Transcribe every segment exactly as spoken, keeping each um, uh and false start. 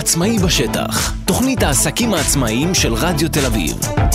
עצמאי בשטח, תוכנית העסקים העצמאיים של רדיו תל אביב.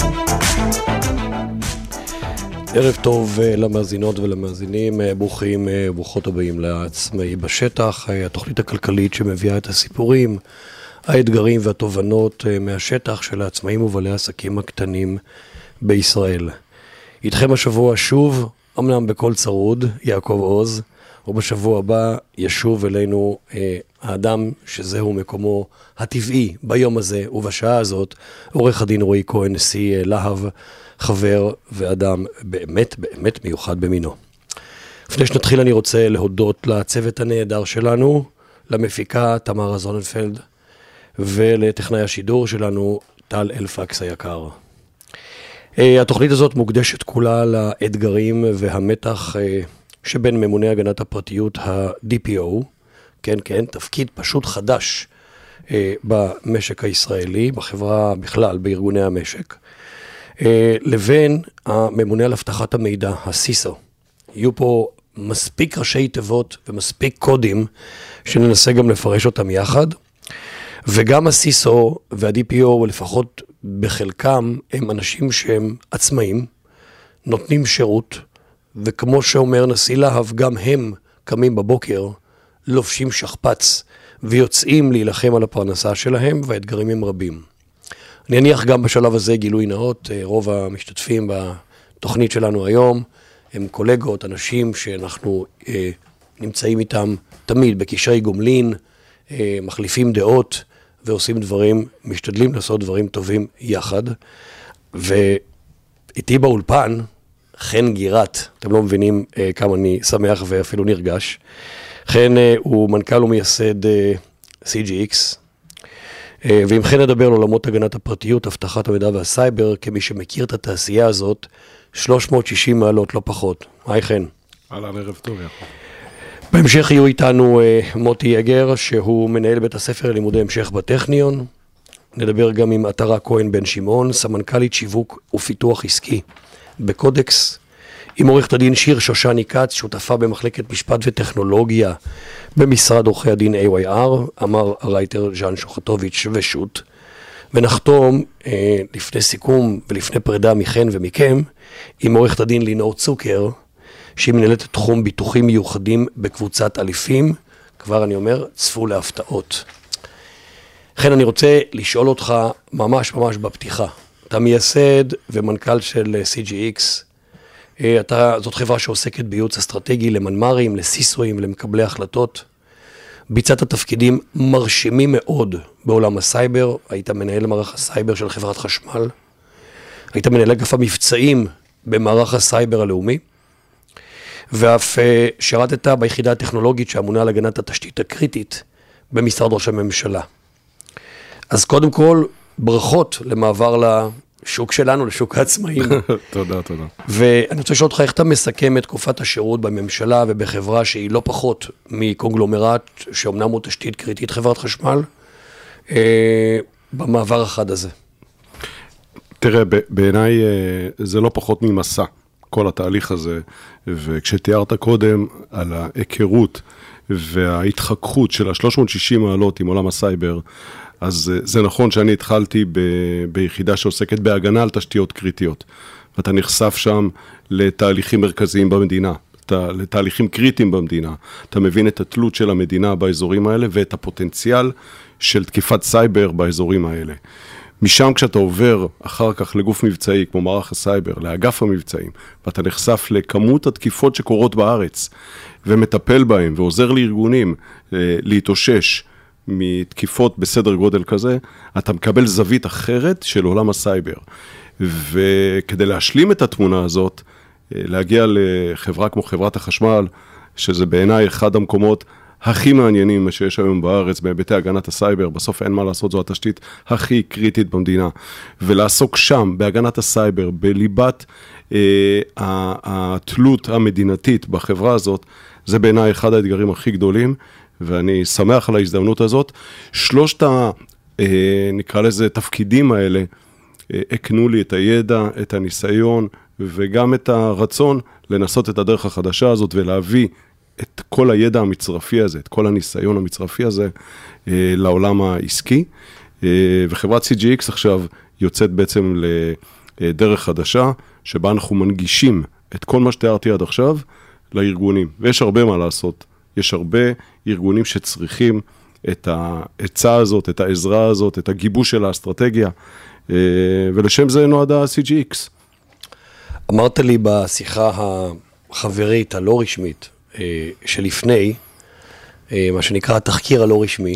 ערב טוב למאזינות ולמאזינים, ברוכים, ברוכות הבאים לעצמאי בשטח, התוכנית הכלכלית שמביאה את הסיפורים, האתגרים והתובנות מהשטח של העצמאים ובעלי העסקים הקטנים בישראל. איתכם השבוע שוב, אמנם בכל צרוד, יעקב עוז, ובשבוע הבא ישוב אלינו אה, האדם שזהו מקומו הטבעי ביום הזה ובשעה הזאת, עורך הדין רועי כהן, נשיא אה, להב, חבר ואדם באמת באמת מיוחד במינו. לפני שנתחיל אני רוצה להודות לצוות הנהדר שלנו, למפיקה תמרה זוננפלד, ולטכנאי השידור שלנו טל אלפקס היקר. אה, התוכנית הזאת מוקדשת כולה לאתגרים והמתח אה, שבין ממוני הגנת הפרטיות ה-די פי או, כן, כן, תפקיד פשוט חדש אה, במשק הישראלי, בחברה בכלל, בארגוני המשק, אה, לבין הממונה על הבטחת המידע, ה-סי איס או. יהיו פה מספיק ראשי תיבות ומספיק קודים שננסה גם לפרש אותם יחד, וגם ה-סי איס או וה-די פי או, לפחות בחלקם, הם אנשים שהם עצמאים, נותנים שירות, וכמו שאומר נשיא להב, גם הם קמים בבוקר, לובשים שכפץ, ויוצאים להילחם על הפרנסה שלהם, והאתגרים הם רבים. אני אניח גם בשלב הזה גילוי נאות, רוב המשתתפים בתוכנית שלנו היום, הם קולגות, אנשים שאנחנו אה, נמצאים איתם תמיד בקשרי גומלין, אה, מחליפים דעות, ועושים דברים, משתדלים לעשות דברים טובים יחד, ואיתי באולפן, חן גירת, אתם לא מבינים אה, כמה אני שמח ואפילו נרגש. חן אה, הוא מנכ"ל ומייסד אה, סי ג'י אקס, אה, ועם חן נדבר על עולמות הגנת הפרטיות, הבטחת המידע והסייבר, כמי שמכיר את התעשייה הזאת, שלוש מאות ושישים מעלות לא פחות. היי חן. אהלן, ערב טוב יחד. בהמשך יהיו איתנו אה, מוטי יגר, שהוא מנהל בית הספר ללימודי המשך בטכניון. נדבר גם עם עטרה כהן בן שמעון, סמנכ"לית שיווק ופיתוח עסקי בקודקס, עם עורכת הדין שיר שושני כץ, שותפה במחלקת משפט וטכנולוגיה במשרד עורכי הדין איי וואי אר, אמר הרייטר ז'אן שוחטוביץ' ושות, ונחתום אה, לפני סיכום ולפני פרידה מכן ומכם, עם עורכת הדין לינור צוקר, שהיא מנהלת תחום ביטוחים מיוחדים בקבוצת אליפים, כבר אני אומר, צפו להפתעות. לכן אני רוצה לשאול אותך ממש ממש בפתיחה, אתה מייסד ומנכ"ל של סי ג'י אקס, אתה, זאת חברה שעוסקת בייעוץ אסטרטגי למנמ"רים, לסיסויים, למקבלי החלטות. ביצעת תפקידים מרשימים מאוד בעולם הסייבר, היית מנהל מערך הסייבר של חברת חשמל, היית מנהל אגף המבצעים במערך הסייבר הלאומי, ואף שירתת ביחידה הטכנולוגית שאמונה על הגנת התשתית הקריטית במשרד ראש הממשלה. אז קודם כל, ברכות למעבר לשוק שלנו, לשוק העצמאים. תודה, תודה. ואני רוצה לשאול אותך איך אתה מסכם את תקופת השירות בממשלה ובחברה שהיא לא פחות מקונגלומרט, שאומנם הוא תשתית קריטית חברת חשמל, אה, במעבר החד הזה. תראה, בעיניי זה לא פחות ממסע, כל התהליך הזה, וכשתיארת קודם על ההיכרות וההתחככות של ה-שלוש מאות ושישים מעלות עם עולם הסייבר, אז זה נכון שאני התחלתי ב, ביחידה שעוסקת בהגנה על תשתיות קריטיות, ואתה נחשף שם לתהליכים מרכזיים במדינה, לתהליכים קריטיים במדינה, אתה מבין את התלות של המדינה באזורים האלה, ואת הפוטנציאל של תקיפת סייבר באזורים האלה. משם כשאתה עובר אחר כך לגוף מבצעי, כמו מערך הסייבר, לאגף המבצעים, ואתה נחשף לכמות התקיפות שקורות בארץ, ומטפל בהם, ועוזר לארגונים להתאושש, מתקיפות בסדר גודל כזה, אתה מקבל זווית אחרת של עולם הסייבר. וכדי להשלים את התמונה הזאת, להגיע לחברה כמו חברת החשמל, שזה בעיניי אחד המקומות הכי מעניינים שיש היום בארץ, בהיבטי הגנת הסייבר, בסוף אין מה לעשות, זו התשתית הכי קריטית במדינה. ולעסוק שם, בהגנת הסייבר, בליבת אה, התלות המדינתית בחברה הזאת, זה בעיניי אחד האתגרים הכי גדולים, ואני שמח על ההזדמנות הזאת. שלושת ה, אה, נקרא לזה, תפקידים האלה, אה, הקנו לי את הידע, את הניסיון, וגם את הרצון לנסות את הדרך החדשה הזאת, ולהביא את כל הידע המצרפי הזה, את כל הניסיון המצרפי הזה לעולם העסקי, וחברת סי ג'י אקס עכשיו יוצאת בעצם לדרך חדשה, שבה אנחנו מנגישים את כל מה שתיארתי עד עכשיו לארגונים, ויש הרבה מה לעשות. יש הרבה ארגונים שצריכים את ההצעה הזאת, את העזרה הזאת, את הגיבוש של האסטרטגיה, ולשם זה נועדה סי ג'י אקס. אמרת לי בשיחה החברית, הלא רשמית, שלפני, מה שנקרא התחקיר הלא רשמי,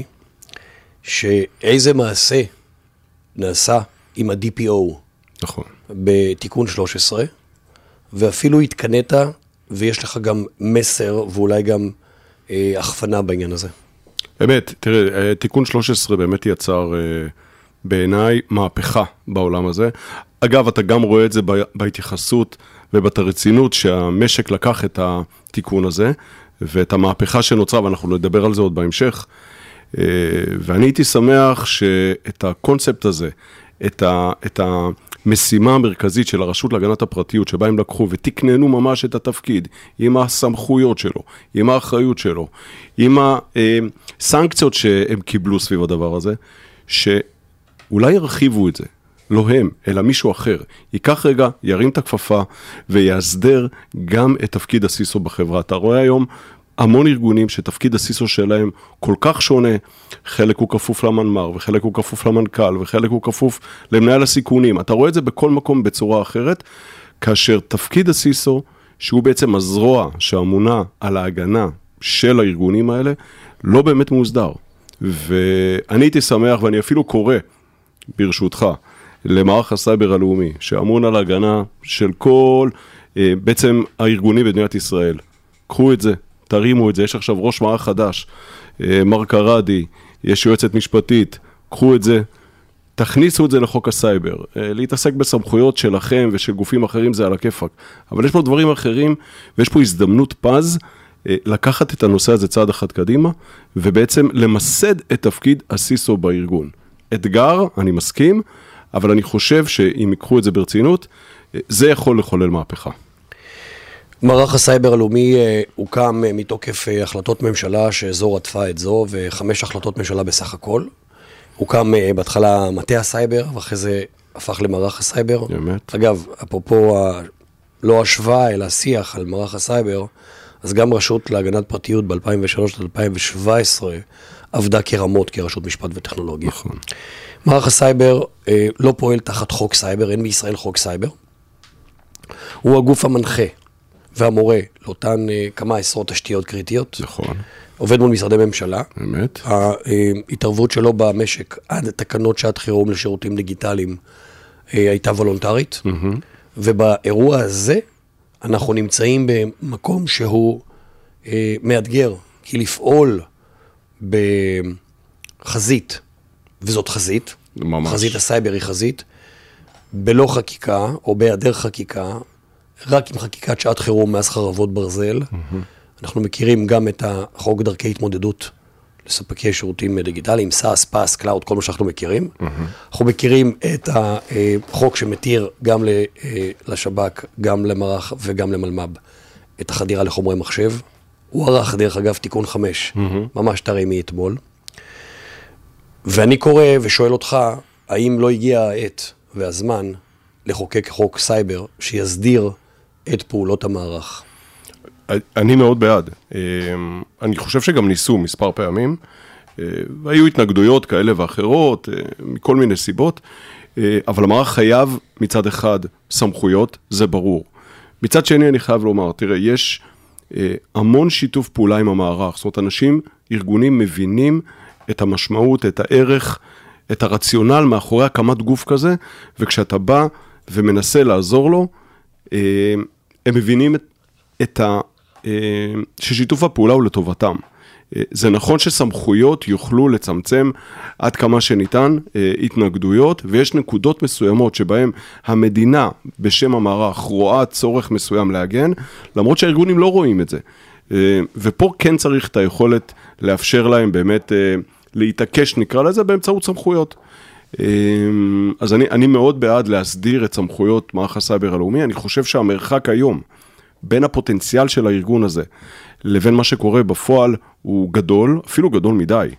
שאיזה מעשה נעשה עם ה-די פי או. נכון. בתיקון שלוש עשרה, ואפילו התקנית, ויש לך גם מסר, ואולי גם אה, הכוונה בעניין הזה. באמת, תראה, תיקון שלוש עשרה באמת יצר אה, בעיניי מהפכה בעולם הזה. אגב, אתה גם רואה את זה בהתייחסות ובתרצינות שהמשק לקח את התיקון הזה, ואת המהפכה שנוצרה, ואנחנו נדבר על זה עוד בהמשך. אה, ואני הייתי שמח שאת הקונספט הזה, את ה... את ה משימה המרכזית של הרשות להגנת הפרטיות, שבה הם לקחו ותקננו ממש את התפקיד, עם הסמכויות שלו, עם האחריות שלו, עם הסנקציות שהם קיבלו סביב הדבר הזה, שאולי ירחיבו את זה, לא הם, אלא מישהו אחר, ייקח רגע, ירים את הכפפה, ויסדר גם את תפקיד הסיסו בחברה. אתה רואה היום המון ארגונים שתפקיד הסיסו שלהם כל כך שונה, חלק הוא כפוף למנמר, וחלק הוא כפוף למנכ"ל, וחלק הוא כפוף למנהל הסיכונים. אתה רואה את זה בכל מקום בצורה אחרת, כאשר תפקיד הסיסו, שהוא בעצם הזרוע שאמונה על ההגנה של הארגונים האלה, לא באמת מוסדר. ואני הייתי שמח, ואני אפילו קורא, ברשותך, למערך הסייבר הלאומי, שאמון על ההגנה של כל, בעצם הארגונים במדינת ישראל. קחו את זה. תרימו את זה, יש עכשיו ראש מערך חדש, מרק ארדי, יש יועצת משפטית, קחו את זה, תכניסו את זה לחוק הסייבר, להתעסק בסמכויות שלכם ושל גופים אחרים זה על הכיפק, אבל יש פה דברים אחרים, ויש פה הזדמנות פז, לקחת את הנושא הזה צעד אחד קדימה, ובעצם למסד את תפקיד הסיסו בארגון. אתגר, אני מסכים, אבל אני חושב שאם יקחו את זה ברצינות, זה יכול לחולל מהפכה. מערך הסייבר הלאומי הוקם מתוקף החלטות ממשלה שזו רדפה את זו, וחמש החלטות ממשלה בסך הכל. הוקם בהתחלה מטה הסייבר, ואחרי זה הפך למערך הסייבר. באמת. אגב, אפרופו לא השוואה, אלא שיח על מערך הסייבר, אז גם רשות להגנת פרטיות ב-אלפיים ושלוש עד אלפיים שבע עשרה עבדה כרמות, כרשות משפט וטכנולוגיה. נכון. מערך הסייבר אה, לא פועל תחת חוק סייבר, אין בישראל חוק סייבר. הוא הגוף המנחה. והמורה לאותן uh, כמה עשרות תשתיות קריטיות. נכון. עובד מול משרדי ממשלה. באמת. ההתערבות שלו במשק עד תקנות שעת חירום לשירותים דיגיטליים uh, הייתה וולונטרית. Mm-hmm. ובאירוע הזה אנחנו נמצאים במקום שהוא uh, מאתגר, כי לפעול בחזית, וזאת חזית, ממש. חזית הסייבר היא חזית, בלא חקיקה או בהיעדר חקיקה, רק עם חקיקת שעת חירום מאז חרבות ברזל. Mm-hmm. אנחנו מכירים גם את החוק דרכי התמודדות לספקי שירותים דיגיטליים, סאס, פאס, קלאוד, כל מה שאנחנו מכירים. Mm-hmm. אנחנו מכירים את החוק שמתיר גם לשב"כ, גם למערך וגם למלמ"ב את החדירה לחומרי מחשב. הוא ערך דרך אגב תיקון חמש, mm-hmm. ממש תראי מאתמול. ואני קורא ושואל אותך, האם לא הגיע העת והזמן לחוקק חוק סייבר שיסדיר את פעולות המערך? אני מאוד בעד. אני חושב שגם ניסו מספר פעמים, והיו התנגדויות כאלה ואחרות, מכל מיני סיבות, אבל המערך חייב מצד אחד סמכויות, זה ברור. מצד שני אני חייב לומר, תראה, יש המון שיתוף פעולה עם המערך, זאת אומרת, אנשים, ארגונים מבינים את המשמעות, את הערך, את הרציונל מאחורי הקמת גוף כזה, וכשאתה בא ומנסה לעזור לו, הם מבינים את, את ה, ששיתוף הפעולה הוא לטובתם. זה נכון שסמכויות יוכלו לצמצם עד כמה שניתן התנגדויות, ויש נקודות מסוימות שבהן המדינה בשם המערך רואה צורך מסוים להגן, למרות שהארגונים לא רואים את זה. ופה כן צריך את היכולת לאפשר להם באמת להתעקש, נקרא לזה, באמצעות סמכויות. אז אני, אני מאוד בעד להסדיר את סמכויות מערך הסייבר הלאומי. אני חושב שהמרחק היום בין הפוטנציאל של הארגון הזה לבין מה שקורה בפועל הוא גדול, אפילו גדול מדי.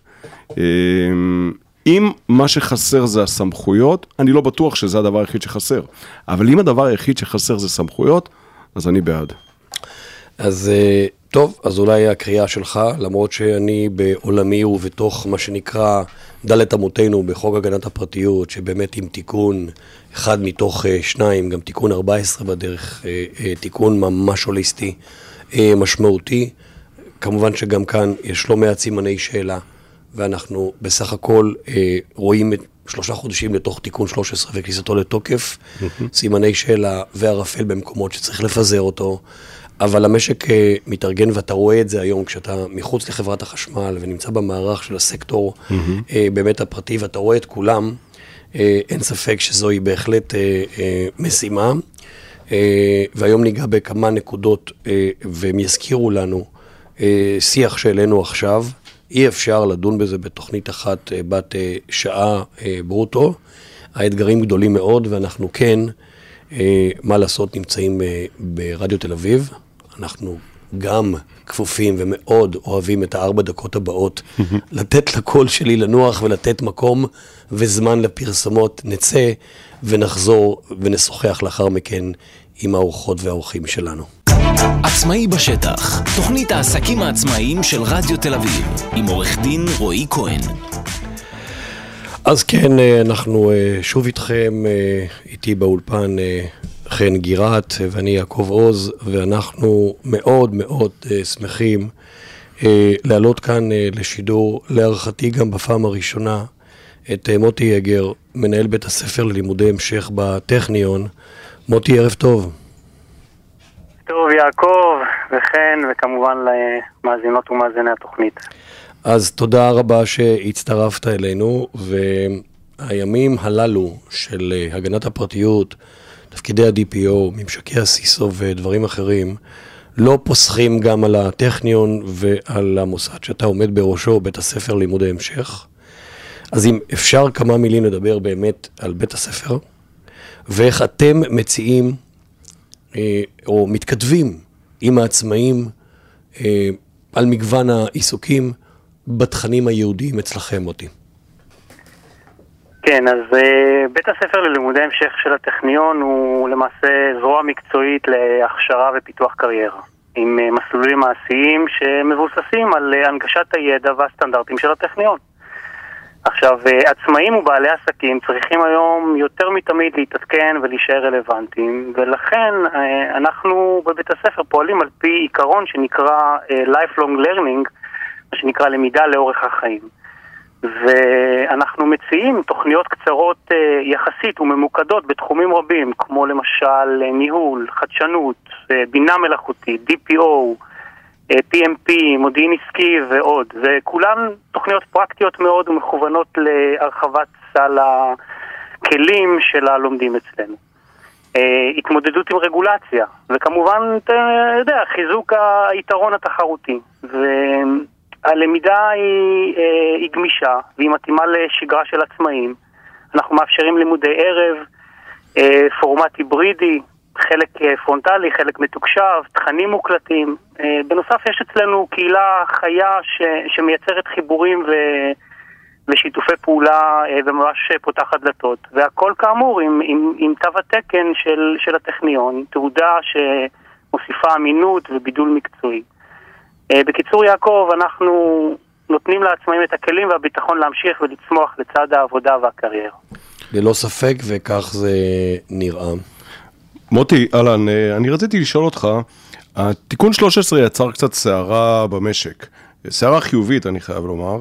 אם מה שחסר זה הסמכויות, אני לא בטוח שזה הדבר היחיד שחסר. אבל אם הדבר היחיד שחסר זה סמכויות, אז אני בעד. אז טוב, אז אולי הקריאה שלך, למרות שאני בעולמי ובתוך מה שנקרא דלת אמותינו בחוק הגנת הפרטיות, שבאמת עם תיקון אחד מתוך שניים, גם תיקון ארבע עשרה בדרך, תיקון ממש הוליסטי, משמעותי. כמובן שגם כאן יש לא מעט סימני שאלה, ואנחנו בסך הכל רואים את שלושה חודשים לתוך תיקון שלוש עשרה וכניסתו לתוקף, סימני שאלה וערפל במקומות שצריך לפזר אותו, אבל המשק מתארגן ואתה רואה את זה היום כשאתה מחוץ לחברת החשמל ונמצא במערך של הסקטור באמת הפרטי ואתה רואה את כולם, אין ספק שזוהי בהחלט משימה, והיום ניגע בכמה נקודות והם יזכירו לנו שיח שאלינו עכשיו, אי אפשר לדון בזה בתוכנית אחת בת שעה ברוטו, האתגרים גדולים מאוד ואנחנו כן, מה לעשות, נמצאים ברדיו תל אביב, אנחנו גם כפופים ומאוד אוהבים את הארבע דקות הבאות, לתת לקול שלי לנוח ולתת מקום וזמן לפרסמות, נצא ונחזור ונשוחח לאחר מכן עם האורחות והאורחים שלנו. עצמאי בשטח, תוכנית העסקים העצמאיים של רדיו תל אביב, עם עורך דין רועי כהן. אז כן, אנחנו שוב איתכם, איתי באולפן חן גירת ואני יעקב עוז, ואנחנו מאוד מאוד שמחים לעלות כאן לשידור, להערכתי גם בפעם הראשונה, את מוטי יגר, מנהל בית הספר ללימודי המשך בטכניון. מוטי, ערב טוב. טוב יעקב וכן, וכמובן למאזינות ומאזיני התוכנית. אז תודה רבה שהצטרפת אלינו, והימים הללו של הגנת הפרטיות, תפקידי ה-די פי או, ממשקי הסיסו ודברים אחרים, לא פוסחים גם על הטכניון ועל המוסד שאתה עומד בראשו, בית הספר לימודי המשך. אז אם אפשר כמה מילים לדבר באמת על בית הספר, ואיך אתם מציעים או מתכתבים עם העצמאים על מגוון העיסוקים בתכנים היהודיים אצלכם, מוטי. כן, אז בית הספר ללימודי המשך של הטכניון הוא למעשה זרוע מקצועית להכשרה ופיתוח קריירה, עם מסלולים מעשיים שמבוססים על הנגשת הידע והסטנדרטים של הטכניון. עכשיו, עצמאים ובעלי עסקים צריכים היום יותר מתמיד להתעדכן ולהישאר רלוונטיים, ולכן אנחנו בבית הספר פועלים על פי עיקרון שנקרא lifelong learning, מה שנקרא למידה לאורך החיים. ואנחנו מציעים תוכניות קצרות יחסית וממוקדות בתחומים רבים, כמו למשל ניהול, חדשנות, בינה מלאכותית, די פי או, פי אם פי, מודיעין עסקי ועוד. וכולן תוכניות פרקטיות מאוד ומכוונות להרחבת סל הכלים של הלומדים אצלנו. התמודדות עם רגולציה, וכמובן, אתה יודע, חיזוק היתרון התחרותי. והלמידה היא, היא גמישה, והיא מתאימה לשגרה של עצמאים. אנחנו מאפשרים לימודי ערב, פורמט היברידי, חלק פרונטלי, חלק מתוקשב, תכנים מוקלטים. בנוסף יש אצלנו קהילה חיה ש, שמייצרת חיבורים ו, ושיתופי פעולה וממש פותחת דלתות. והכל כאמור עם, עם, עם תו התקן של, של הטכניון, תעודה שמוסיפה אמינות ובידול מקצועי. בקיצור יעקב, אנחנו נותנים לעצמאים את הכלים והביטחון להמשיך ולצמוח לצד העבודה והקריירה. ללא ספק, וכך זה נראה. מוטי, אלן, אני רציתי לשאול אותך, התיקון שלוש עשרה יצר קצת סערה במשק, סערה חיובית אני חייב לומר,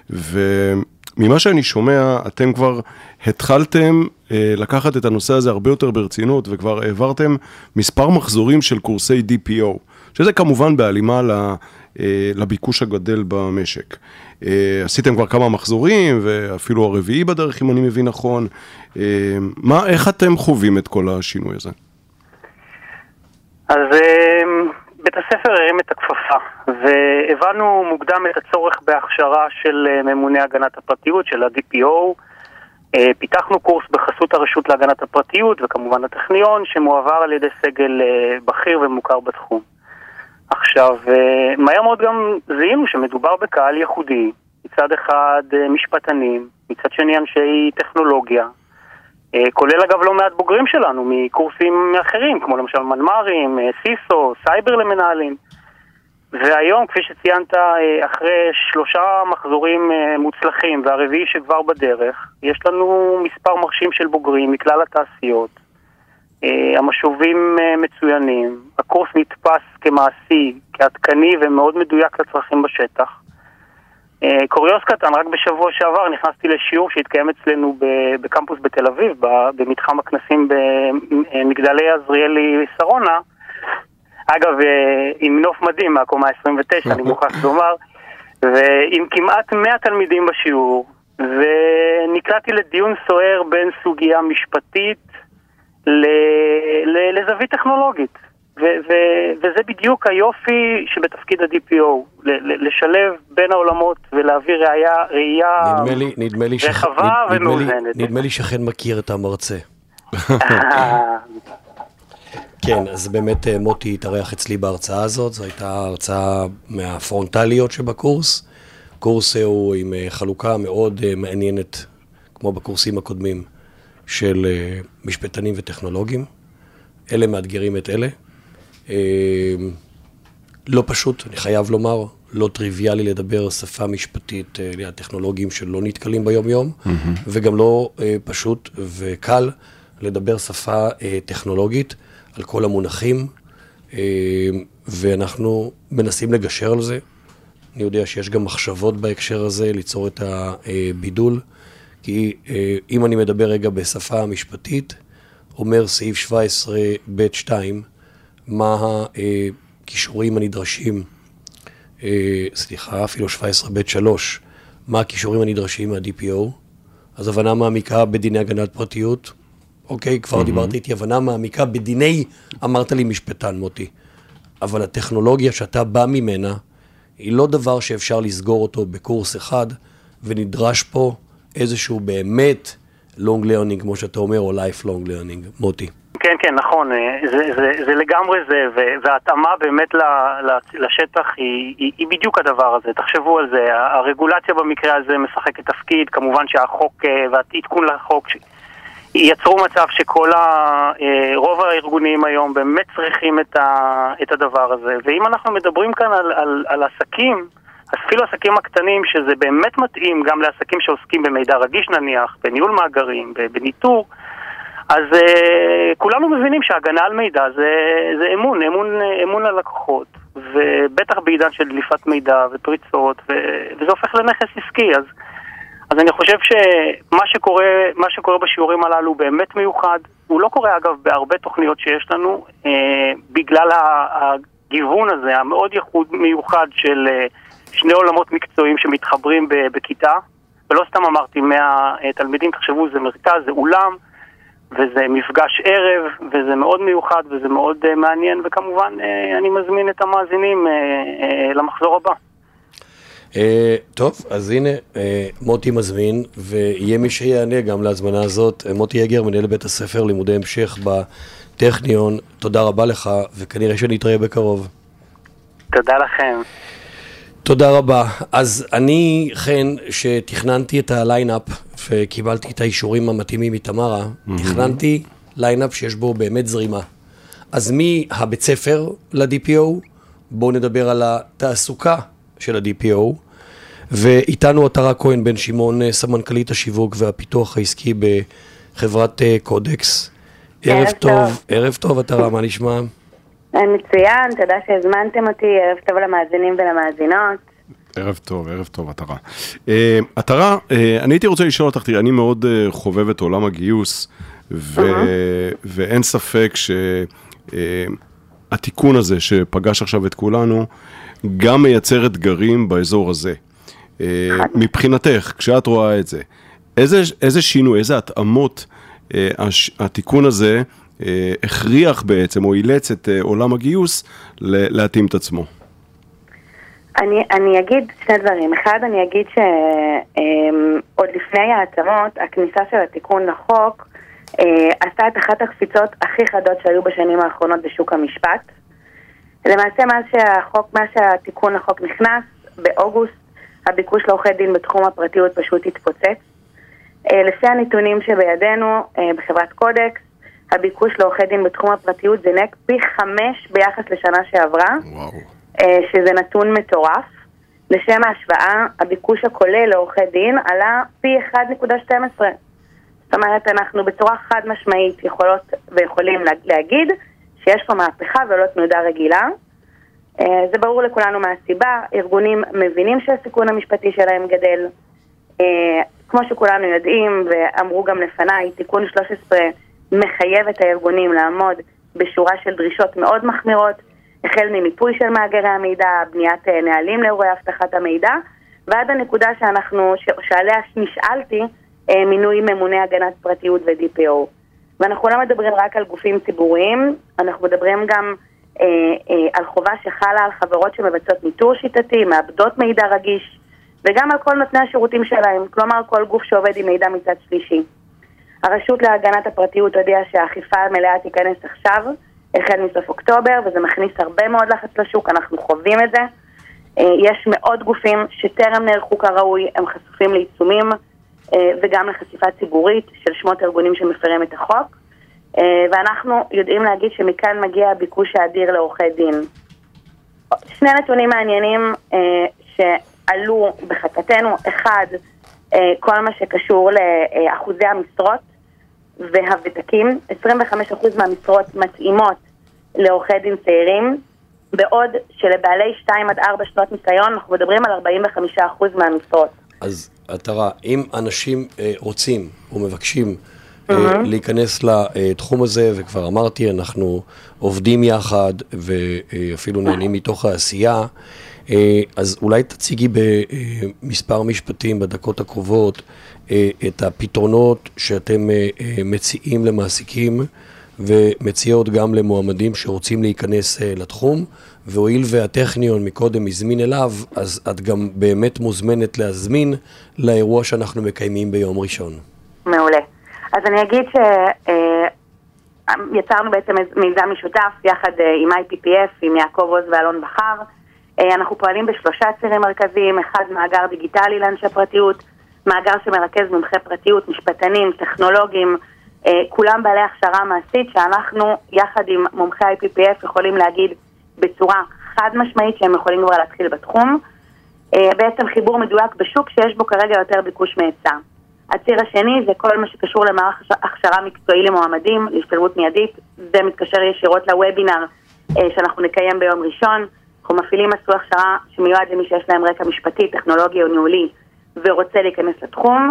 וממה שאני שומע, אתם כבר התחלתם לקחת את הנושא הזה הרבה יותר ברצינות, וכבר העברתם מספר מחזורים של קורסי די פי או, שזה כמובן בהלימה לביקוש הגדל במשק. עשיתם כבר כמה מחזורים, ואפילו הרביעי בדרך, אם אני מבין נכון. מה, איך אתם חווים את כל השינוי הזה? אז בית הספר הרים את הכפפה, והבנו מוקדם את הצורך בהכשרה של ממוני הגנת הפרטיות, של ה-די פי או, פיתחנו קורס בחסות הרשות להגנת הפרטיות, וכמובן הטכניון, שמועבר על ידי סגל בכיר ומוכר בתחום. עכשיו, מהר מאוד גם זיהינו שמדובר בקהל ייחודי, מצד אחד משפטנים, מצד שני אנשי טכנולוגיה, כולל אגב לא מעט בוגרים שלנו מקורסים אחרים, כמו למשל מנמ"רים, סיסו, סייבר למנהלים. והיום, כפי שציינת, אחרי שלושה מחזורים מוצלחים והרביעי שכבר בדרך, יש לנו מספר מרשים של בוגרים מכלל התעשיות. המשובים מצוינים, הקורס נתפס כמעשי, כעדכני ומאוד מדויק לצרכים בשטח. קוריוז קטן, רק בשבוע שעבר נכנסתי לשיעור שהתקיים אצלנו בקמפוס בתל אביב, במתחם הכנסים במגדלי עזריאלי שרונה, אגב, עם נוף מדהים מהקומה עשרים ותשע, אני מוכרח לומר, ועם כמעט מאה תלמידים בשיעור, ונקלעתי לדיון סוער בין סוגיה משפטית לזווית טכנולוגית. וזה בדיוק היופי שבתפקיד ה-די פי או, לשלב בין העולמות ולהביא ראייה רחבה ומאוזנת. נדמה לי שכן מכיר את המרצה. כן, אז באמת מוטי התארח אצלי בהרצאה הזאת, זו הייתה הרצאה מהפרונטליות שבקורס. קורס הוא עם חלוקה מאוד מעניינת, כמו בקורסים הקודמים, של משפטנים וטכנולוגים. אלה מאתגרים את אלה. לא פשוט, אני חייב לומר, לא טריוויאלי לדבר שפה משפטית לטכנולוגים שלא נתקלים ביום יום, וגם לא פשוט וקל לדבר שפה טכנולוגית על כל המונחים, ואנחנו מנסים לגשר על זה. אני יודע שיש גם מחשבות בהקשר הזה, ליצור את הבידול, כי אם אני מדבר רגע בשפה המשפטית, אומר סעיף שבע עשרה ב' שתיים, מה הכישורים הנדרשים, סליחה, אפילו שבע עשרה ב' שלוש, מה הכישורים הנדרשים מה-די פי או, אז הבנה מעמיקה בדיני הגנת פרטיות, אוקיי, כבר mm-hmm. דיברתי איתי, הבנה מעמיקה בדיני, אמרת לי משפטן מוטי, אבל הטכנולוגיה שאתה בא ממנה, היא לא דבר שאפשר לסגור אותו בקורס אחד, ונדרש פה איזשהו באמת long learning, כמו שאתה אומר, או lifelong learning, מוטי. כן, כן, נכון, זה, זה, זה לגמרי זה, וההתאמה באמת לשטח היא, היא, היא בדיוק הדבר הזה, תחשבו על זה, הרגולציה במקרה הזה משחקת תפקיד, כמובן שהחוק והעדכון לחוק יצרו מצב שכל ה, רוב הארגונים היום באמת צריכים את, ה, את הדבר הזה, ואם אנחנו מדברים כאן על, על, על עסקים, אפילו עסקים הקטנים שזה באמת מתאים גם לעסקים שעוסקים במידע רגיש נניח, בניהול מאגרים, בניטור, אז uh, כולנו מבינים שהגנה על מידע זה, זה אמון, אמון, אמון ללקוחות, ובטח בעידן של דליפת מידע ופריצות, ו, וזה הופך לנכס עסקי, אז, אז אני חושב שמה שקורה, מה שקורה בשיעורים הללו באמת מיוחד, הוא לא קורה אגב בהרבה תוכניות שיש לנו, uh, בגלל הגיוון הזה, המאוד ייחוד מיוחד של uh, שני עולמות מקצועיים שמתחברים בכיתה, ולא סתם אמרתי מאה תלמידים, תחשבו, זה מרכז, זה אולם, וזה מפגש ערב, וזה מאוד מיוחד, וזה מאוד uh, מעניין, וכמובן uh, אני מזמין את המאזינים uh, uh, למחזור הבא. Uh, טוב, אז הנה, uh, מוטי מזמין, ויהיה מי שיענה גם להזמנה הזאת. Uh, מוטי יגר, מנהל בית הספר לימודי המשך בטכניון, תודה רבה לך, וכנראה שנתראה בקרוב. תודה לכם. תודה רבה. אז אני, כן, שתכננתי את הליינאפ וקיבלתי את האישורים המתאימים מתמרה, mm-hmm. תכננתי ליינאפ שיש בו באמת זרימה. אז מהבית ספר ל-די פי או, בואו נדבר על התעסוקה של ה-די פי או, ואיתנו עטרה כהן בן שמעון, סמנכ"לית השיווק והפיתוח העסקי בחברת קודקס. ערב, ערב טוב. טוב. ערב טוב, עטרה, מה נשמע? מצוין, תודה שהזמנתם אותי, ערב טוב למאזינים ולמאזינות. ערב טוב, ערב טוב, עטרה. עטרה, אני הייתי רוצה לשאול אותך, תראי, אני מאוד חובב את עולם הגיוס, ואין ספק שהתיקון הזה שפגש עכשיו את כולנו, גם מייצר אתגרים באזור הזה. מבחינתך, כשאת רואה את זה, איזה שינוי, איזה התאמות התיקון הזה הכריח בעצם, או אילץ את עולם הגיוס להתאים את עצמו? אני, אני אגיד שני דברים. אחד, אני אגיד עוד לפני ההתאמות, הכניסה של התיקון לחוק אה, עשתה את אחת הקפיצות הכי חדות שהיו בשנים האחרונות בשוק המשפט. למעשה, מאז שהחוק, מאז שהתיקון לחוק נכנס, באוגוסט, הביקוש לעורכי דין בתחום הפרטיות פשוט התפוצץ. אה, לפי הנתונים שבידינו, אה, בחברת קודקס, הביקוש לעורכי דין בתחום הפרטיות זינק פי חמש ביחס לשנה שעברה, וואו. אה, שזה נתון מטורף. לשם ההשוואה, הביקוש הכולל לעורכי דין עלה פי אחת נקודה שתים עשרה. זאת אומרת, אנחנו בצורה חד משמעית יכולות ויכולים להגיד שיש פה מהפכה ולא תנודה רגילה. זה ברור לכולנו מהסיבה, ארגונים מבינים שהסיכון המשפטי שלהם גדל. כמו שכולנו יודעים ואמרו גם לפניי, תיקון שלוש עשרה מחייב את הארגונים לעמוד בשורה של דרישות מאוד מחמירות, החל ממיפוי של מאגרי המידע, בניית נהלים לאירועי הבטחת המידע, ועד הנקודה שאנחנו, שעליה נשאלתי, מינוי ממונה הגנת פרטיות ו-די פי או. ואנחנו לא מדברים רק על גופים ציבוריים, אנחנו מדברים גם אה, אה, על חובה שחלה על חברות שמבצעות ניטור שיטתי, מאבדות מידע רגיש, וגם על כל נותני השירותים שלהם, כלומר כל גוף שעובד עם מידע מצד שלישי. הרשות להגנת הפרטיות הודיעה שהאכיפה המלאה תיכנס עכשיו, החל מסוף אוקטובר, וזה מכניס הרבה מאוד לחץ לשוק, אנחנו חווים את זה. יש מאוד גופים שטרם נערכו כראוי, הם חשופים לעיצומים, וגם לחשיפה ציבורית של שמות ארגונים שמפרים את החוק. ואנחנו יודעים להגיד שמכאן מגיע הביקוש האדיר לעורכי דין. שני נתונים מעניינים שעלו בחקתנו. אחד, כל מה שקשור לאחוזי המשרות והוותקים. עשרים וחמישה אחוז מהמשרות מתאימות לעורכי דין צעירים, בעוד שלבעלי שתיים עד ארבע שנות ניסיון אנחנו מדברים על ארבעים וחמישה אחוז מהמשרות. אז אתה ראה, אם אנשים אה, רוצים או מבקשים אה, mm-hmm. להיכנס לתחום הזה, וכבר אמרתי, אנחנו עובדים יחד ואפילו נהנים מתוך העשייה, אה, אז אולי תציגי במספר משפטים בדקות הקרובות אה, את הפתרונות שאתם אה, אה, מציעים למעסיקים, ומציעות גם למועמדים שרוצים להיכנס uh, לתחום, והואיל והטכניון מקודם הזמין אליו, אז את גם באמת מוזמנת להזמין לאירוע שאנחנו מקיימים ביום ראשון. מעולה. אז אני אגיד שיצרנו uh, בעצם מיזם משותף יחד uh, עם איי פי פי אף, עם יעקב עוז ואלון בחר. Uh, אנחנו פועלים בשלושה צירים מרכזיים, אחד מאגר דיגיטלי לאנשי פרטיות, מאגר שמרכז מומחי פרטיות, משפטנים, טכנולוגים, כולם בעלי הכשרה מעשית שאנחנו יחד עם מומחי איי פי פי אף יכולים להגיד בצורה חד משמעית שהם יכולים כבר להתחיל בתחום. בעצם חיבור מדויק בשוק שיש בו כרגע יותר ביקוש מהיצע. הציר השני זה כל מה שקשור למערך הכשרה מקצועי למועמדים, להשתלבות מיידית. זה מתקשר ישירות לוובינר שאנחנו נקיים ביום ראשון. אנחנו מפעילים מסלול הכשרה שמיועד למי שיש להם רקע משפטי, טכנולוגי או ניהולי ורוצה להיכנס לתחום.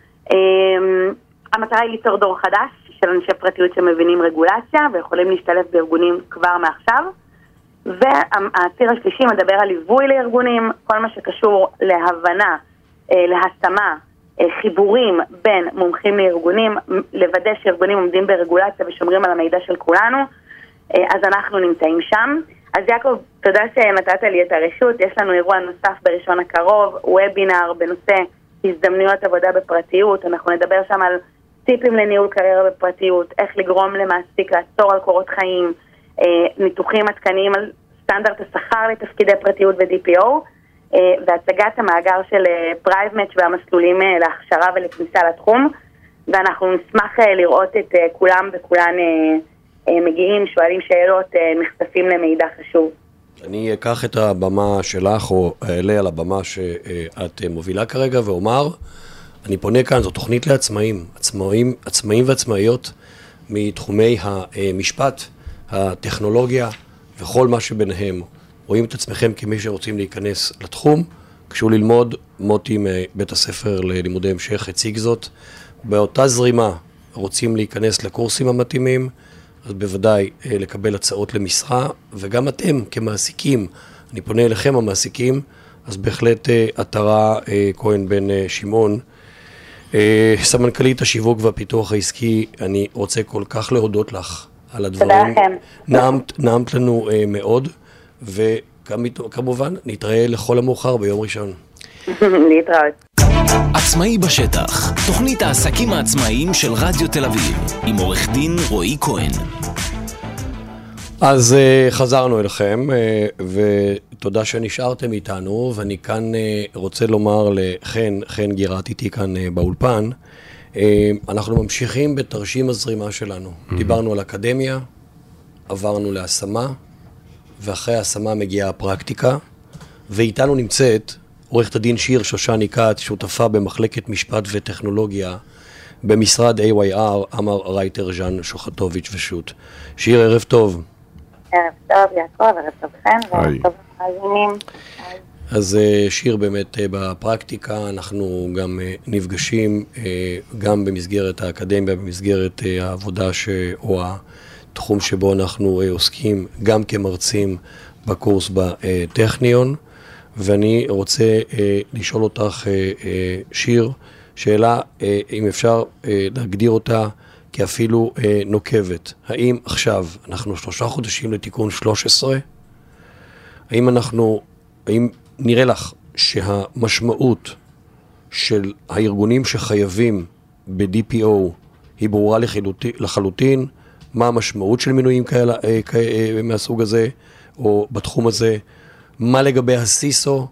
המטרה היא ליצור דור חדש של אנשי פרטיות שמבינים רגולציה ויכולים להשתלב בארגונים כבר מעכשיו. והציר השלישי מדבר על ליווי לארגונים, כל מה שקשור להבנה, להשמה, חיבורים בין מומחים לארגונים, לוודא שארגונים עומדים ברגולציה ושומרים על המידע של כולנו, אז אנחנו נמצאים שם. אז יעקב, תודה שנתת לי את הרשות, יש לנו אירוע נוסף בראשון הקרוב, וובינר בנושא הזדמנויות עבודה בפרטיות, אנחנו נדבר שם על טיפים לניהול קריירה בפרטיות, איך לגרום למעסיק לעצור על קורות חיים, אה, ניתוחים עדכניים על סטנדרט השכר לתפקידי פרטיות ו-די פי או, אה, והצגת המאגר של פרייב-מאץ' והמסלולים אה, להכשרה ולכניסה לתחום, ואנחנו נשמח אה, לראות את אה, כולם וכולן אה, אה, מגיעים, שואלים שאלות, אה, נחשפים למידע חשוב. אני אקח את הבמה שלך, או אעלה על הבמה שאת מובילה כרגע, ואומר, אני פונה כאן, זו תוכנית לעצמאים, עצמאים, עצמאים ועצמאיות מתחומי המשפט, הטכנולוגיה וכל מה שביניהם. רואים את עצמכם כמי שרוצים להיכנס לתחום, כשהוא ללמוד, מוטי מבית הספר ללימודי המשך הציג זאת, באותה זרימה רוצים להיכנס לקורסים המתאימים, אז בוודאי לקבל הצעות למשרה, וגם אתם כמעסיקים, אני פונה אליכם המעסיקים, אז בהחלט עטרה כהן בן שמעון, סמנכ"לית השיווק והפיתוח העסקי, אני רוצה כל כך להודות לך על הדברים. תודה לכם. נעמת, נעמת לנו מאוד, וכמובן נתראה לכל המאוחר ביום ראשון. להתראות. עצמאי בשטח, תוכנית העסקים העצמאיים של רדיו תל אביב, עם עורך דין רועי כהן. אז uh, חזרנו אליכם, uh, ותודה שנשארתם איתנו, ואני כאן uh, רוצה לומר לחן, חן גירת איתי כאן uh, באולפן, uh, אנחנו ממשיכים בתרשים הזרימה שלנו. Mm-hmm. דיברנו על אקדמיה, עברנו להשמה, ואחרי ההשמה מגיעה הפרקטיקה, ואיתנו נמצאת עורכת הדין שיר שושני כץ, שותפה במחלקת משפט וטכנולוגיה במשרד איי וואי אר, אמר רייטר ז'אן שוחטוביץ' ושות. שיר, ערב טוב. ערב טוב, יעקב, ערב טוב חן, וערב טוב מאזינים. אז שיר, באמת בפרקטיקה אנחנו גם נפגשים, גם במסגרת האקדמיה, במסגרת העבודה ש... או התחום שבו אנחנו עוסקים, גם כמרצים בקורס בטכניון. ואני רוצה אה, לשאול אותך, אה, אה, שיר, שאלה, אה, אם אפשר אה, להגדיר אותה כאפילו אה, נוקבת. האם עכשיו, אנחנו שלושה חודשים לתיקון שלוש עשרה, האם אנחנו, האם נראה לך שהמשמעות של הארגונים שחייבים ב-די פי או היא ברורה לחלוטין, לחלוטין, מה המשמעות של מינויים כאלה, אה, כאלה, מהסוג הזה, או בתחום הזה, מה לגבי הסיסו,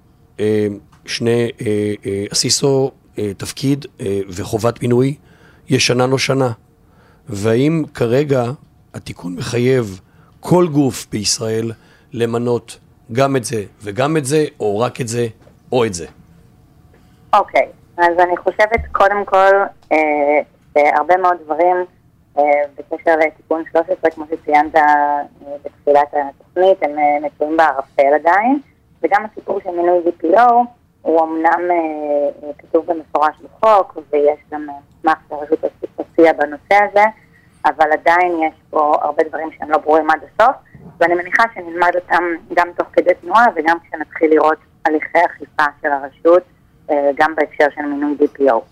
שני, הסיסו תפקיד וחובת מינוי ישנה לא שנה, והאם כרגע התיקון מחייב כל גוף בישראל למנות גם את זה וגם את זה, או רק את זה או את זה? אוקיי, אז אני חושבת קודם כל הרבה מאוד דברים בקשר לתיקון שלוש עשרה, כמו שציינת בתחילת התוכנית, הם מצויים בערפל עדיין, וגם הסיפור של מינוי די פי או הוא אמנם כתוב במפורש בחוק, ויש גם מסמך שהרשות הוציאה בנושא הזה, אבל עדיין יש פה הרבה דברים שהם לא ברורים עד הסוף, ואני מניחה שנלמד אותם גם תוך כדי תנועה, וגם כשנתחיל לראות הליכי אכיפה של הרשות, גם בהקשר של מינוי די פי או.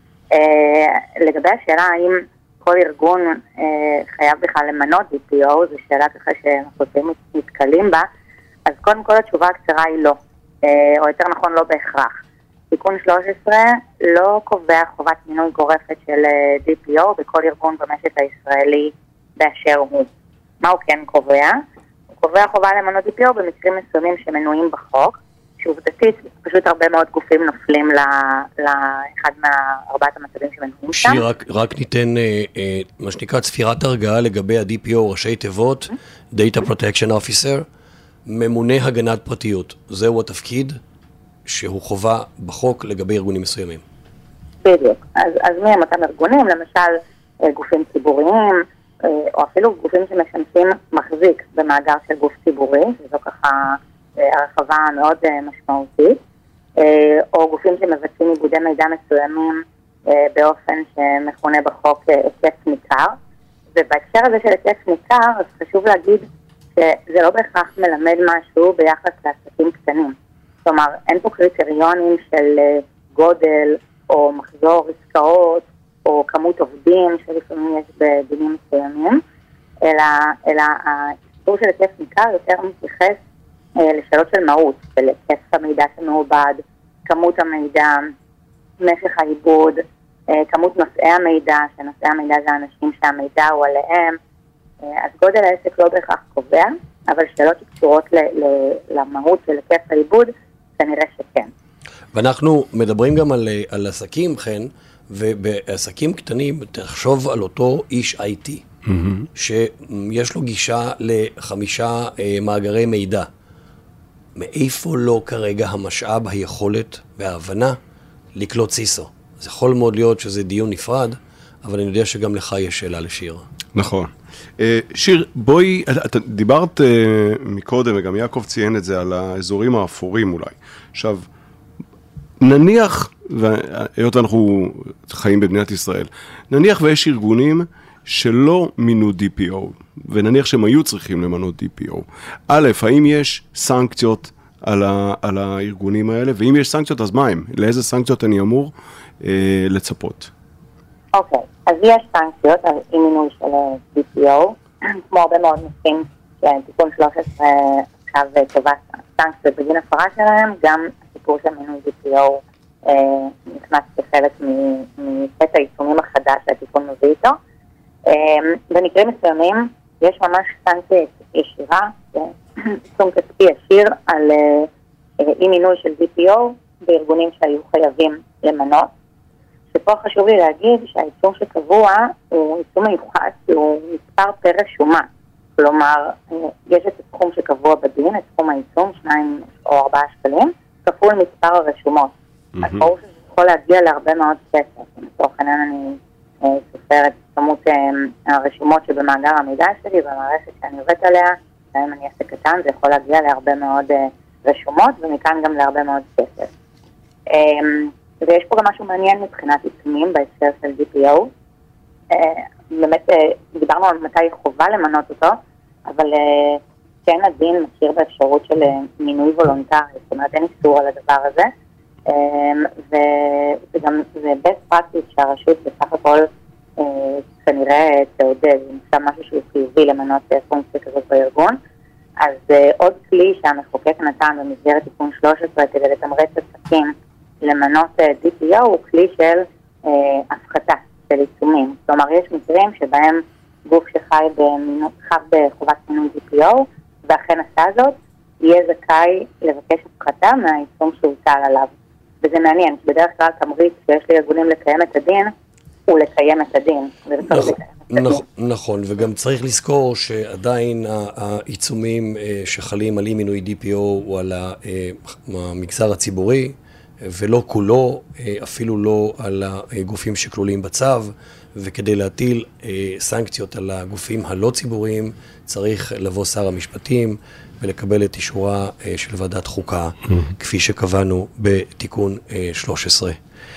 לגבי השאלה האם כל ארגון אה, חייב בכלל למנות די פי או, זו שאלה ככה שאנחנו מתקלים בה, אז קודם כל התשובה הקצרה היא לא, אה, או יותר נכון לא בהכרח. תיקון שלוש עשרה לא קובע חובת מינוי גורפת של אה, די פי או בכל ארגון במשק הישראלי באשר הוא. מה הוא כן קובע? הוא קובע חובה למנות די פי או במקרים מסוימים שמנויים בחוק, שעובדתית פשוט הרבה מאוד גופים נופלים לאחד מהארבעת המצבים שמנויים שם. שיר, רק, רק ניתן אה, אה, מה שנקרא צפירת הרגעה לגבי ה-די פי או, ראשי תיבות, Data Protection Officer, ממונה הגנת פרטיות. זהו התפקיד שהוא חובה בחוק לגבי ארגונים מסוימים. בדיוק. אז, אז מי הם אותם ארגונים? למשל גופים ציבוריים, או אפילו גופים שמשמשים מחזיק במאגר של גוף ציבורי, שזו ככה הרחבה מאוד משמעותית, או גופים שמבצעים עיבודי מידע מסוימים באופן שמכונה בחוק היקף ניכר. ובהקשר הזה של היקף ניכר, אז חשוב להגיד שזה לא בהכרח מלמד משהו ביחס לעסקים קטנים. כלומר, אין פה קריטריונים של גודל או מחזור עסקאות או כמות עובדים שלפעמים יש בדינים מסוימים, אלא, אלא הסיפור של היקף ניכר יותר מתייחס לשאלות של מהות, של היקף המידע שמעובד, כמות המידע, משך העיבוד, כמות נושאי המידע, שנושאי המידע זה האנשים שהמידע הוא עליהם, אז גודל העסק לא בהכרח קובע, אבל שאלות שקשורות למהות של היקף העיבוד, כנראה שכן. ואנחנו מדברים גם על, על עסקים, כן, ובעסקים קטנים תחשוב על אותו איש איי טי, mm-hmm. שיש לו גישה לחמישה אה, מאגרי מידע. מאיפה לא כרגע המשאב, היכולת וההבנה לקלוט סיסו? זה יכול מאוד להיות שזה דיון נפרד, אבל אני יודע שגם לך יש שאלה לשיר. נכון. שיר, בואי, את דיברת מקודם, וגם יעקב ציין את זה, על האזורים האפורים אולי. עכשיו, נניח, והיות אנחנו חיים במדינת ישראל, נניח ויש ארגונים שלא מינו די פי או, ונניח שהם היו צריכים למנות די פי או. א', האם יש סנקציות על, ה, על הארגונים האלה, ואם יש סנקציות, אז מה הם? לאיזה סנקציות אני אמור אה, לצפות? אוקיי, אז יש סנקציות על מינוי של די פי או, כמו הרבה מאוד נושאים, שתיקון שלוש עשרה עכשיו קבע סנקציות בגין הפרה שלהם, גם הסיפור של מינוי די פי או נכנס כחלק מסט העיצומים החדש שהתיקון מביא איתו. במקרים מסוימים יש ממש סנקציה ישירה, עיצום כספי ישיר על אי מינוי של די פי או בארגונים שהיו חייבים למנות. שפה חשוב לי להגיד שהעיצום שקבוע הוא עיצום מיוחד, הוא מספר פר רשומה. כלומר, יש את הסכום שקבוע בדין, את סכום העיצום, שניים או ארבעה שקלים, כפול מספר הרשומות. אז ברור שזה יכול להגיע להרבה מאוד כסף. בתוך העניין אני סופרת כמות הרשומות שבמאגר המידע שלי, במערכת שאני עובדת עליה, אם אני עסק קטן, זה יכול להגיע להרבה מאוד רשומות, ומכאן גם להרבה מאוד כסף. ויש פה גם משהו מעניין מבחינת עיצומים בהקשר של די פי או. באמת דיברנו על מתי חובה למנות אותו, אבל כן הדין מכיר באפשרות של מינוי וולונטרי, זאת אומרת אין איסור על הדבר הזה, וגם זה best practice שהרשות בסך הכל כנראה תעודד, אם משהו שהוא חיובי למנות פונקציה כזאת בארגון. אז עוד כלי שהמחוקק נתן במסגרת תיקון שלוש עשרה כדי לתמרץ עסקים למנות די פי או הוא כלי של הפחתה של עיצומים. כלומר, יש מקרים שבהם גוף שחי בחובת מינוי די פי או ואכן עשה זאת, יהיה זכאי לבקש הפחתה מהעיצום שהוטל עליו. וזה מעניין, בדרך כלל תמריץ שיש לארגונים לקיים את הדין, הוא לקיים את הדין. נכון, וגם צריך לזכור שעדיין העיצומים שחלים על אי מינוי די פי או הוא על המגזר הציבורי, ולא כולו, אפילו לא על הגופים שכלולים בצו, וכדי להטיל סנקציות על הגופים הלא ציבוריים, צריך לבוא שר המשפטים ולקבל את אישורה של ועדת חוקה, כפי שקבענו בתיקון שלוש עשרה.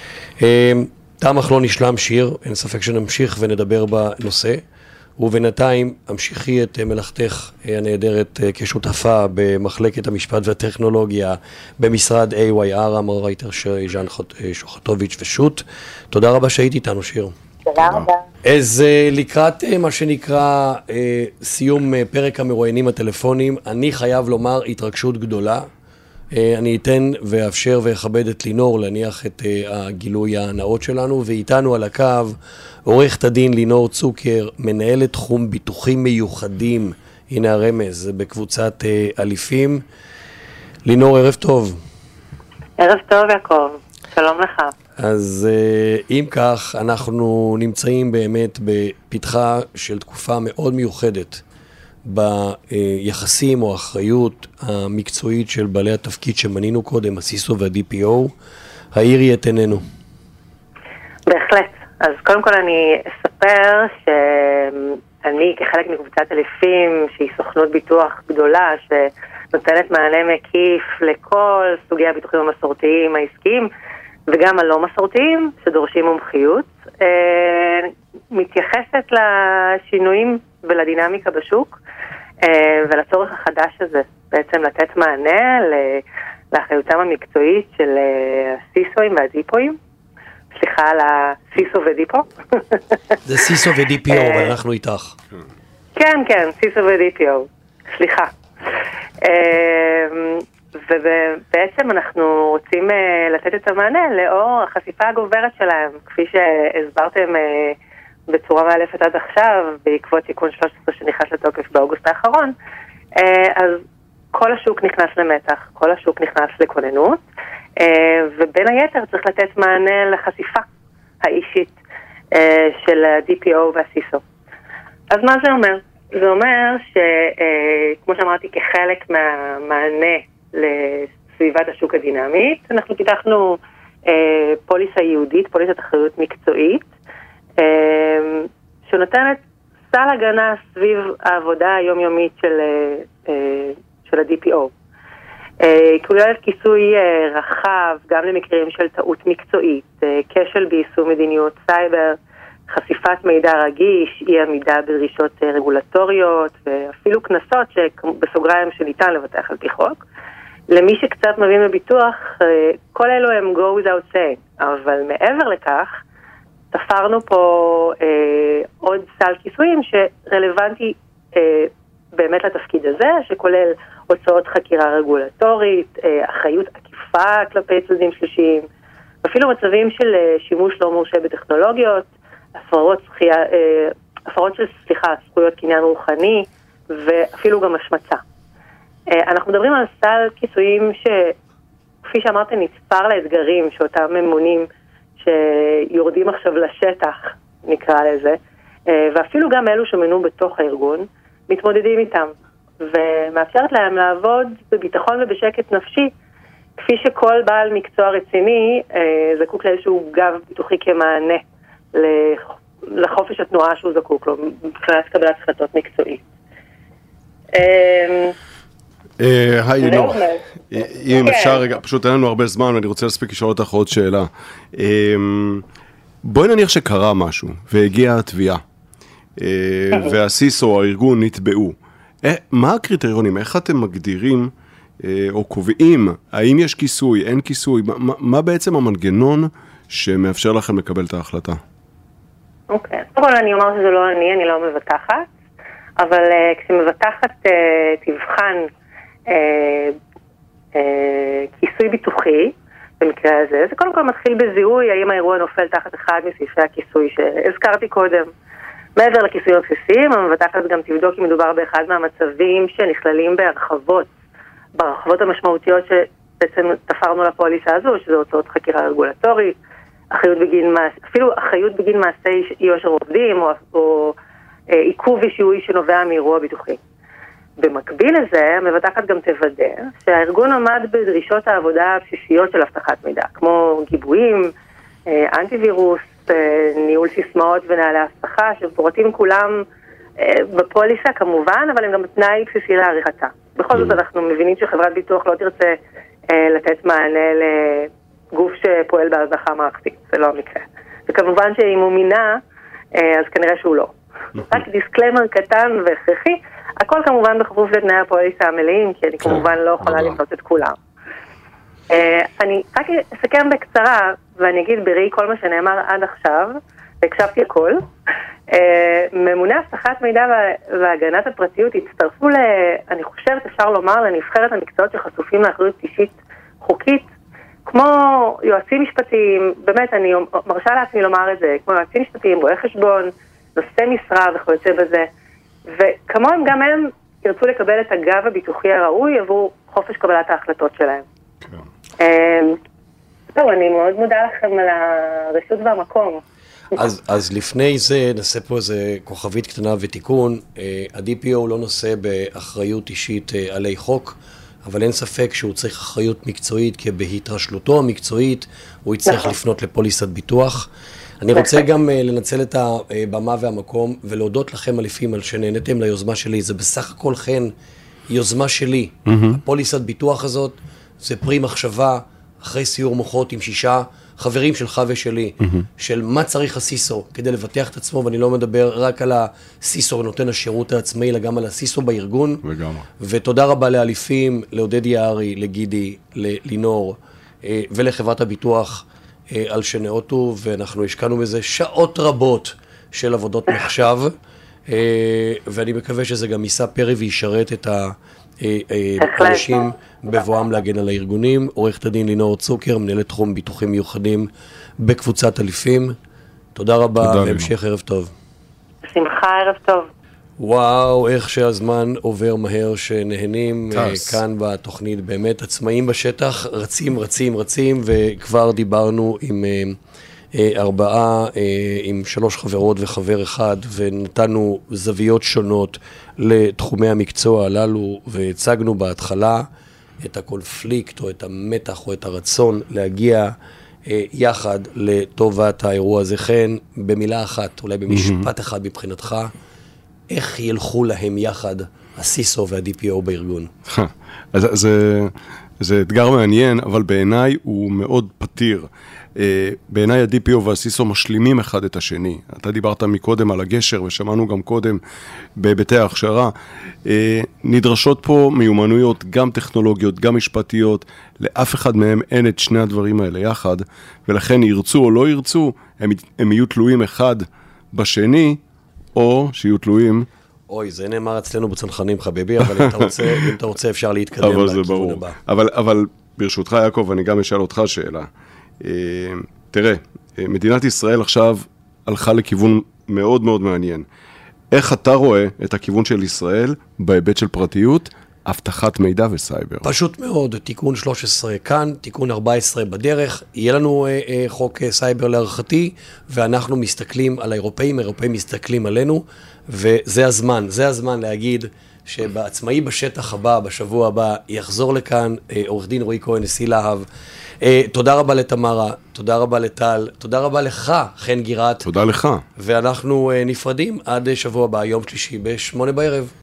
תמך לא נשלם שיר, אין ספק שנמשיך ונדבר בנושא, ובינתיים המשיכי את מלאכתך הנהדרת כשותפה במחלקת המשפט והטכנולוגיה במשרד איי וואי אר, המרייטר ז'אן שוחטוביץ' ושות. תודה רבה שהיית איתנו, שיר. תודה רבה. אז לקראת מה שנקרא סיום פרק המרואיינים הטלפונים, אני חייב לומר התרגשות גדולה. אני אתן ואפשר ואכבד את לינור להניח את הגילוי הנאות שלנו, ואיתנו על הקו עורכת הדין לינור צוקר, מנהלת תחום ביטוחים מיוחדים, הנה הרמז, בקבוצת אליפים. לינור, ערב טוב. ערב טוב יעקב, שלום לך. אז אם כך, אנחנו נמצאים באמת בפתחה של תקופה מאוד מיוחדת, ביחסים או האחריות המקצועית של בעלי התפקיד שמנינו קודם, הסיסו וה-די פי או, העירי את עינינו. בהחלט. אז קודם כל אני אספר שאני כחלק מקבוצת אליפים, שהיא סוכנות ביטוח גדולה, שנותנת מענה מקיף לכל סוגי הביטוחים המסורתיים, העסקיים, וגם הלא מסורתיים, שדורשים מומחיות, מתייחסת לשינויים ולדינמיקה בשוק, ולצורך החדש הזה, בעצם לתת מענה לאחריותם המקצועית של הסיסוים והדיפוים. סליחה על הסיסו ודיפו. זה סיסו ודי פי או, אבל אנחנו איתך. כן, כן, סיסו ודי פי או. סליחה. ובעצם אנחנו רוצים לתת את המענה לאור החשיפה הגוברת שלהם, כפי שהסברתם בצורה מאלפת עד עכשיו, בעקבות תיקון שלוש עשרה שנכנס לתוקף באוגוסט האחרון. אז כל השוק נכנס למתח, כל השוק נכנס לכוננות, ובין היתר צריך לתת מענה לחשיפה האישית של ה-די פי או וה-סיסו. אז מה זה אומר? זה אומר שכמו שאמרתי, כחלק מהמענה לסביבת השוק הדינמית, אנחנו פיתחנו פוליסה ייעודית, פוליסת אחריות מקצועית, שנותנת סל הגנה סביב העבודה היומיומית של, של ה-די פי או. היא כוללת כיסוי רחב גם למקרים של טעות מקצועית, כשל ביישום מדיניות סייבר, חשיפת מידע רגיש, אי עמידה בדרישות רגולטוריות, ואפילו כנסות שבסוגריים שניתן לבטח על פי חוק. למי שקצת מבין בביטוח, כל אלו הם go without saying, אבל מעבר לכך, תפרנו פה אה, עוד סל כיסויים שרלוונטי אה, באמת לתפקיד הזה, שכולל הוצאות חקירה רגולטורית, אחריות עקיפה כלפי צדדים שלישיים, אפילו מצבים של שימוש לא מורשה בטכנולוגיות, הפרות, שחייה, הפרות של סליחה, זכויות קניין רוחני, ואפילו גם השמצה. אנחנו מדברים על סל כיסויים שכפי שאמרת נצפר לאתגרים שאותם ממונים שיורדים עכשיו לשטח, נקרא לזה, ואפילו גם אלו שמנו בתוך הארגון, מתמודדים איתם, ומאפשרת להם לעבוד בביטחון ובשקט נפשי, כפי שכל בעל מקצוע רציני זקוק לאיזשהו גב ביטוחי כמענה לחופש התנועה שהוא זקוק לו, מבחינת קבלת החלטות מקצועית. היי לינור, אם אפשר רגע, פשוט אין לנו הרבה זמן, ואני רוצה להספיק לשאול אותך עוד שאלה. בואי נניח שקרה משהו, והגיעה התביעה, והסיסו או הארגון נתבעו. מה הקריטריונים? איך אתם מגדירים או קובעים? האם יש כיסוי, אין כיסוי? מה בעצם המנגנון שמאפשר לכם לקבל את ההחלטה? אוקיי, קודם כל אני אומר שזה לא אני, אני לא מבטחת, אבל כשמבטחת תבחן כיסוי ביטוחי, במקרה הזה, זה קודם כל מתחיל בזיהוי, האם האירוע נופל תחת אחד מסעיפי הכיסוי שהזכרתי קודם. מעבר לכיסויים הבסיסיים, המבטחת גם תבדוק אם מדובר באחד מהמצבים שנכללים בהרחבות, בהרחבות המשמעותיות שבעצם תפרנו לפוליסה הזו, שזה הוצאות חקירה רגולטורית, אחריות בגין מעש, אפילו אחריות בגין מעשי יושר עובדים, או, או אה, עיכוב ושיהוי שנובע מאירוע ביטוחי. במקביל לזה, המבטחת גם תוודא שהארגון עמד בדרישות העבודה הבסיסיות של הבטחת מידע, כמו גיבויים, אה, אנטיווירוס, אה, ניהול סיסמאות ונהלי הבטחה, שפורטים כולם אה, בפוליסה כמובן, אבל הם גם תנאי בסיסי לעריכתה. בכל זאת אנחנו מבינים שחברת ביטוח לא תרצה אה, לתת מענה ל... גוף שפועל בהזנחה מערכתית, זה לא המקרה. וכמובן שאם הוא מינה, אז כנראה שהוא לא. רק דיסקליימר קטן והכרחי, הכל כמובן בכפוף לתנאי הפוליסה המלאים, כי אני כמובן לא יכולה למנות את כולם. אני רק אסכם בקצרה, ואני אגיד בראי כל מה שנאמר עד עכשיו, והקשבתי הכל, ממוני הבטחת מידע והגנת הפרטיות הצטרפו, אני חושבת אפשר לומר, לנבחרת המקצועות שחשופים לאחריות אישית חוקית, כמו יועצים משפטיים, באמת אני מרשה לעצמי לומר את זה, כמו יועצים משפטיים, רואי חשבון, נושאי משרה וכיוצא בזה, וכמוהם גם הם ירצו לקבל את הגב הביטוחי הראוי עבור חופש קבלת ההחלטות שלהם. טוב, אני מאוד מודה לכם על הרשות והמקום. אז, אז לפני זה נעשה פה איזה כוכבית קטנה ותיקון, ה-די פי או לא נושא באחריות אישית עלי חוק, אבל אין ספק שהוא צריך אחריות מקצועית, כי בהתרשלותו המקצועית הוא יצטרך לפנות לפוליסת ביטוח. אני רוצה גם לנצל את הבמה והמקום, ולהודות לכם אליפים על שנהנתם ליוזמה שלי. זה בסך הכל כן יוזמה שלי. הפוליסת ביטוח הזאת זה פרי מחשבה, אחרי סיור מוחות עם שישה חברים שלך ושלי, של מה צריך הסיסו כדי לבטח את עצמו, ואני לא מדבר רק על הסיסו נותן השירות העצמאי, אלא גם על הסיסו בארגון. לגמרי. ותודה רבה לאליפים, לעודד יערי, לגידי, ללינור, ולחברת הביטוח על שנאותו, ואנחנו השקענו בזה שעות רבות של עבודות מחשב, ואני מקווה שזה גם יישא פרי וישרת את ה... אנשים בבואם להגן על הארגונים. עורכת הדין לינור צוקר, מנהלת תחום ביטוחים מיוחדים בקבוצת אליפים. תודה רבה, והמשך ערב טוב. שמחה, ערב טוב. וואו, איך שהזמן עובר מהר, שנהנים כאן בתוכנית, באמת עצמאים בשטח, רצים, רצים, רצים, וכבר דיברנו עם ארבעה, עם שלוש חברות וחבר אחד, ונתנו זוויות שונות לתחומי המקצוע הללו, והצגנו בהתחלה את הקונפליקט או את המתח או את הרצון להגיע יחד לטובת האירוע הזה. כן, במילה אחת, אולי במשפט אחד מבחינתך, איך ילכו להם יחד הסיסו וה-די פי או בארגון? אז זה, זה אתגר מעניין, אבל בעיניי הוא מאוד פתיר. בעיניי ה-די פי או והסיסו משלימים אחד את השני. אתה דיברת מקודם על הגשר, ושמענו גם קודם בהיבטי ההכשרה. נדרשות פה מיומנויות, גם טכנולוגיות, גם משפטיות. לאף אחד מהם אין את שני הדברים האלה יחד, ולכן ירצו או לא ירצו, הם, הם יהיו תלויים אחד בשני, או שיהיו תלויים אוי, זה נאמר אצלנו בצנחנים חביבי, אבל אם אתה רוצה, אם אתה רוצה אפשר להתקדם לכיוון הבא. אבל, אבל ברשותך יעקב, אני גם אשאל אותך שאלה. תראה, מדינת ישראל עכשיו הלכה לכיוון מאוד מאוד מעניין. איך אתה רואה את הכיוון של ישראל בהיבט של פרטיות, הבטחת מידע וסייבר? פשוט מאוד, תיקון שלוש עשרה כאן, תיקון ארבע עשרה בדרך, יהיה לנו אה, אה, חוק אה, סייבר להערכתי, ואנחנו מסתכלים על האירופאים, האירופאים מסתכלים עלינו, וזה הזמן, זה הזמן להגיד שבעצמאי בשטח הבא, בשבוע הבא, יחזור לכאן אה, עורך דין רועי כהן, נשיא להב. אה, תודה רבה לתמרה, תודה רבה לטל, תודה רבה לך, חן גירת. תודה לך. ואנחנו אה, נפרדים עד שבוע הבא, יום שלישי, בשמונה בערב.